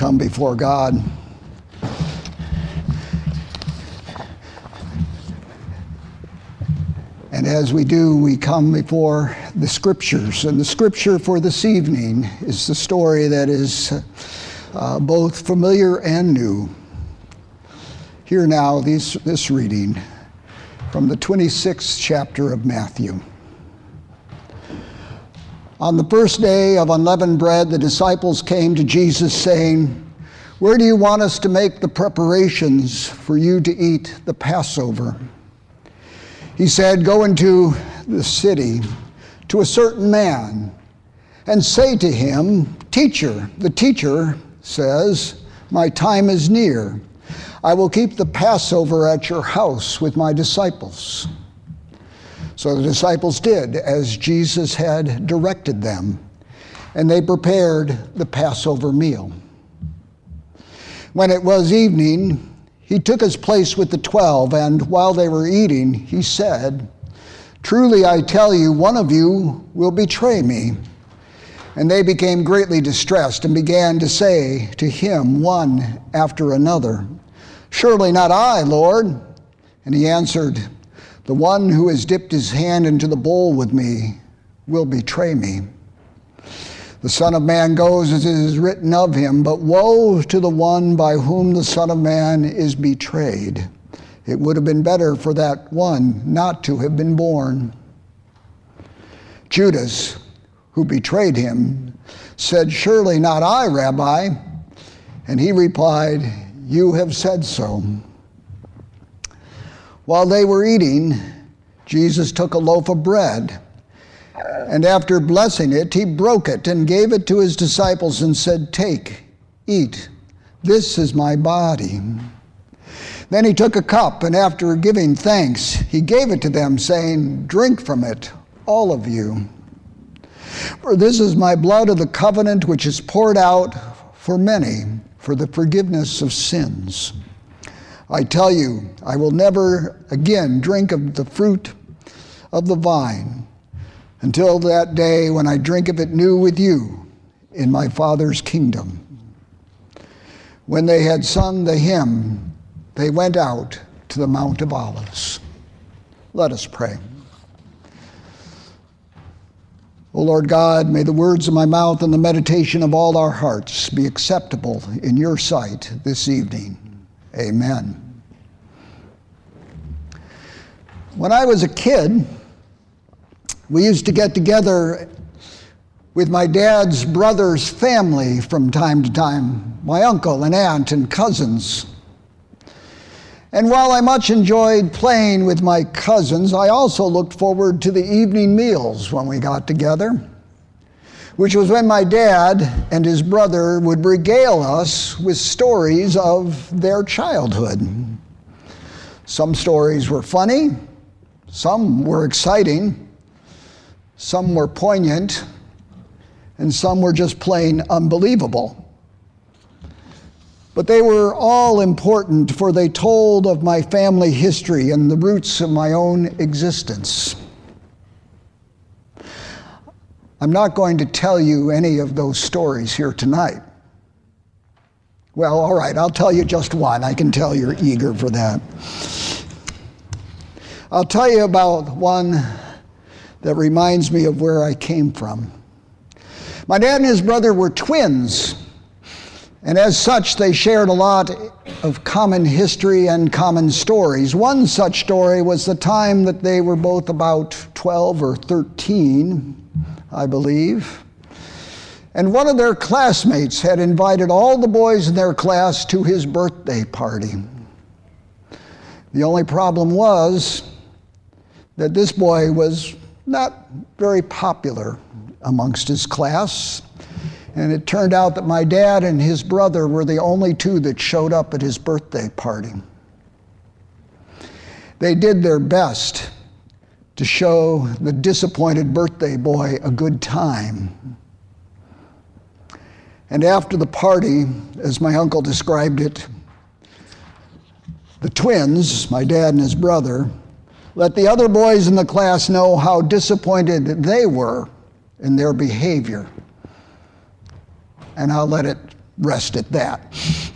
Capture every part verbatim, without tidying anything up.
come before God. And as we do, we come before the Scriptures. And the Scripture for this evening is the story that is uh, both familiar and new. Hear now these, this reading from the twenty-sixth chapter of Matthew. On the first day of unleavened bread, the disciples came to Jesus saying, "Where do you want us to make the preparations for you to eat the Passover?" He said, "Go into the city to a certain man and say to him, 'Teacher,' the teacher says, 'my time is near. I will keep the Passover at your house with my disciples.'" So the disciples did as Jesus had directed them, and they prepared the Passover meal. When it was evening, he took his place with the twelve, and while they were eating, he said, "Truly I tell you, one of you will betray me." And they became greatly distressed and began to say to him one after another, "Surely not I, Lord." And he answered, "The one who has dipped his hand into the bowl with me will betray me. The Son of Man goes as it is written of him, but woe to the one by whom the Son of Man is betrayed. It would have been better for that one not to have been born." Judas, who betrayed him, said, "Surely not I, Rabbi." And he replied, "You have said so." While they were eating, Jesus took a loaf of bread, and after blessing it, he broke it and gave it to his disciples and said, "Take, eat, this is my body." Then he took a cup, and after giving thanks, he gave it to them, saying, "Drink from it, all of you. For this is my blood of the covenant, which is poured out for many for the forgiveness of sins. I tell you, I will never again drink of the fruit of the vine until that day when I drink of it new with you in my Father's kingdom." When they had sung the hymn, they went out to the Mount of Olives. Let us pray. O Lord God, may the words of my mouth and the meditation of all our hearts be acceptable in your sight this evening. Amen. When I was a kid, we used to get together with my dad's brother's family from time to time, my uncle and aunt and cousins. And while I much enjoyed playing with my cousins, I also looked forward to the evening meals when we got together, which was when my dad and his brother would regale us with stories of their childhood. Some stories were funny, some were exciting, some were poignant, and some were just plain unbelievable. But they were all important, for they told of my family history and the roots of my own existence. I'm not going to tell you any of those stories here tonight. Well, all right, I'll tell you just one. I can tell you're eager for that. I'll tell you about one that reminds me of where I came from. My dad and his brother were twins, and as such, they shared a lot of common history and common stories. One such story was the time that they were both about twelve or thirteen, I believe. And one of their classmates had invited all the boys in their class to his birthday party. The only problem was that this boy was not very popular amongst his class. And it turned out that my dad and his brother were the only two that showed up at his birthday party. They did their best to show the disappointed birthday boy a good time. And after the party, as my uncle described it, the twins, my dad and his brother, let the other boys in the class know how disappointed they were in their behavior. And I'll let it rest at that.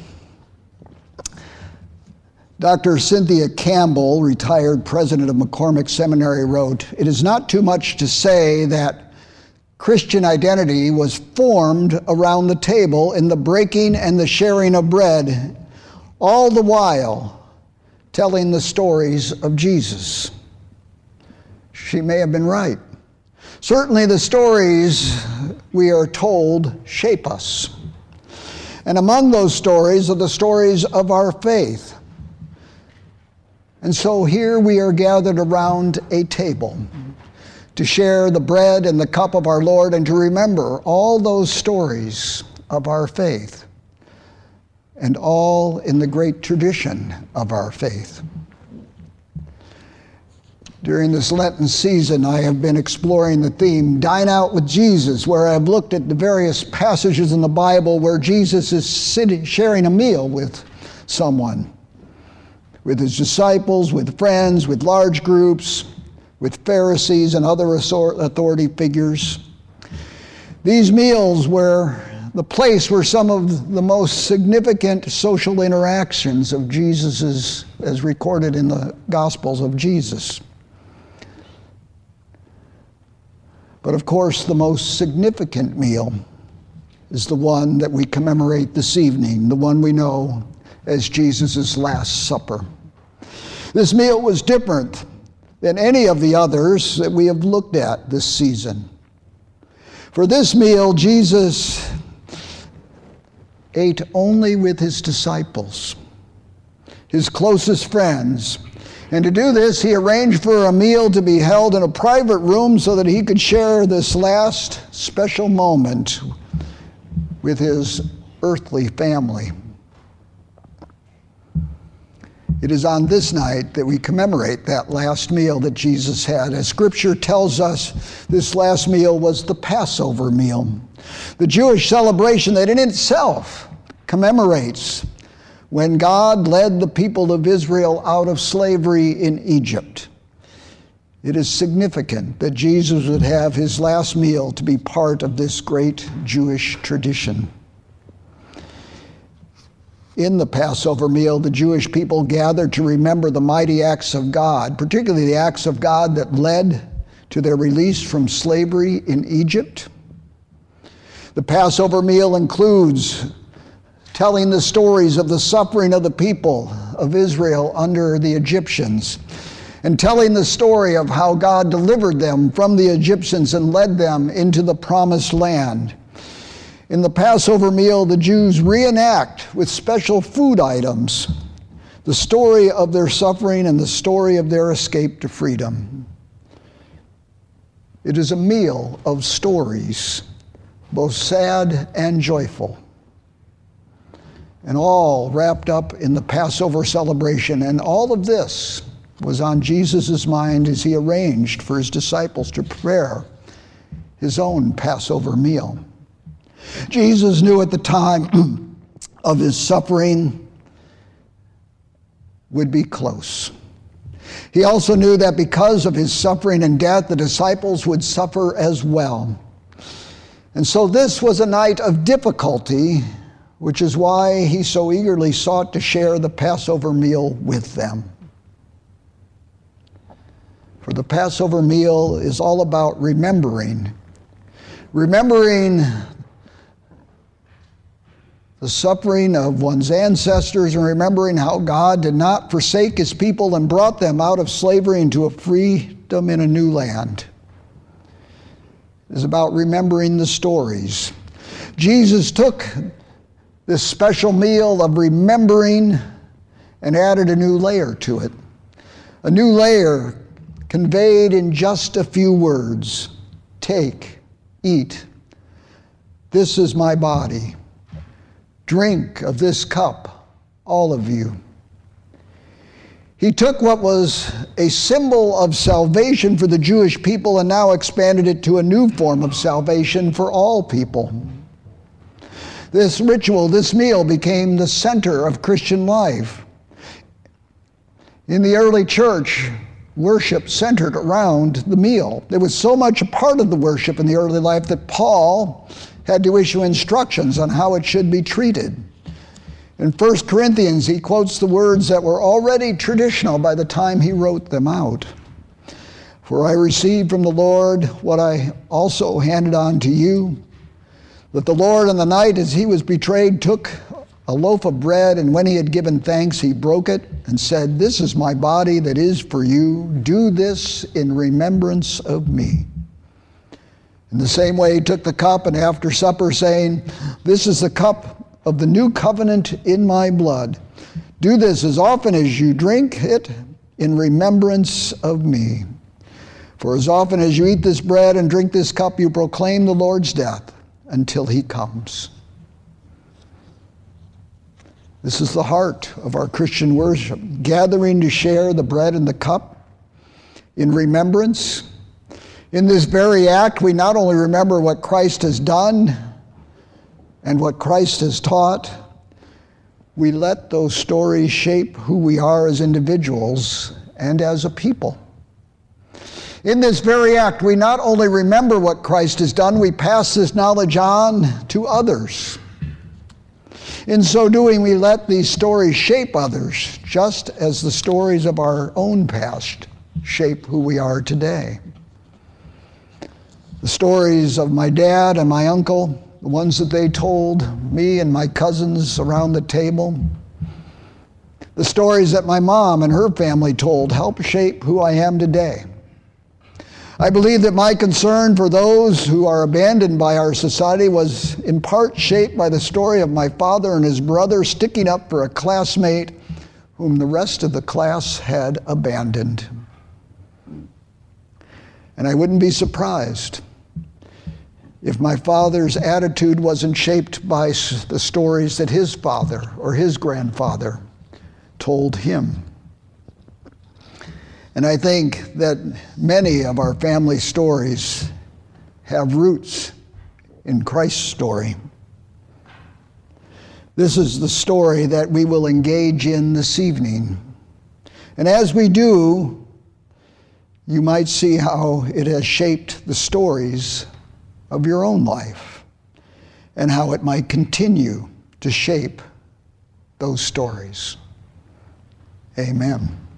Doctor Cynthia Campbell, retired president of McCormick Seminary, wrote, "It is not too much to say that Christian identity was formed around the table in the breaking and the sharing of bread, all the while telling the stories of Jesus." She may have been right. Certainly the stories we are told shape us. And among those stories are the stories of our faith. And so here we are gathered around a table to share the bread and the cup of our Lord and to remember all those stories of our faith, and all in the great tradition of our faith. During this Lenten season, I have been exploring the theme, Dine Out with Jesus, where I've looked at the various passages in the Bible where Jesus is sitting, sharing a meal with someone, with his disciples, with friends, with large groups, with Pharisees and other authority figures. These meals were the place where some of the most significant social interactions of Jesus's, as recorded in the Gospels of Jesus. But of course, the most significant meal is the one that we commemorate this evening, the one we know as Jesus' Last Supper. This meal was different than any of the others that we have looked at this season. For this meal, Jesus ate only with his disciples, his closest friends. And to do this, he arranged for a meal to be held in a private room so that he could share this last special moment with his earthly family. It is on this night that we commemorate that last meal that Jesus had. As Scripture tells us, this last meal was the Passover meal, the Jewish celebration that in itself commemorates when God led the people of Israel out of slavery in Egypt. It is significant that Jesus would have his last meal to be part of this great Jewish tradition. In the Passover meal, the Jewish people gathered to remember the mighty acts of God, particularly the acts of God that led to their release from slavery in Egypt. The Passover meal includes telling the stories of the suffering of the people of Israel under the Egyptians, and telling the story of how God delivered them from the Egyptians and led them into the promised land. In the Passover meal, the Jews reenact with special food items the story of their suffering and the story of their escape to freedom. It is a meal of stories, both sad and joyful, and all wrapped up in the Passover celebration. And all of this was on Jesus' mind as he arranged for his disciples to prepare his own Passover meal. Jesus knew at the time of his suffering would be close. He also knew that because of his suffering and death, the disciples would suffer as well. And so this was a night of difficulty, which is why he so eagerly sought to share the Passover meal with them. For the Passover meal is all about remembering. Remembering the suffering of one's ancestors and remembering how God did not forsake his people and brought them out of slavery into a freedom in a new land. It is about remembering the stories. Jesus took this special meal of remembering and added a new layer to it. A new layer conveyed in just a few words. Take, eat. This is my body. Drink of this cup, all of you. He took what was a symbol of salvation for the Jewish people and now expanded it to a new form of salvation for all people. This ritual, this meal, became the center of Christian life. In the early church, worship centered around the meal. It was so much a part of the worship in the early life that Paul had to issue instructions on how it should be treated. In First Corinthians, he quotes the words that were already traditional by the time he wrote them out. For I received from the Lord what I also handed on to you, that the Lord on the night as he was betrayed took a loaf of bread, and when he had given thanks, he broke it and said, "This is my body that is for you. Do this in remembrance of me." In the same way, he took the cup, and after supper, saying, "This is the cup of the new covenant in my blood. Do this as often as you drink it in remembrance of me. For as often as you eat this bread and drink this cup, you proclaim the Lord's death until he comes." This is the heart of our Christian worship, gathering to share the bread and the cup in remembrance. In this very act, we not only remember what Christ has done and what Christ has taught, we let those stories shape who we are as individuals and as a people. In this very act, we not only remember what Christ has done, we pass this knowledge on to others. In so doing, we let these stories shape others, just as the stories of our own past shape who we are today. The stories of my dad and my uncle, the ones that they told me and my cousins around the table, the stories that my mom and her family told help shape who I am today. I believe that my concern for those who are abandoned by our society was in part shaped by the story of my father and his brother sticking up for a classmate whom the rest of the class had abandoned. And I wouldn't be surprised if my father's attitude wasn't shaped by the stories that his father or his grandfather told him. And I think that many of our family stories have roots in Christ's story. This is the story that we will engage in this evening. And as we do, you might see how it has shaped the stories of your own life and how it might continue to shape those stories. Amen.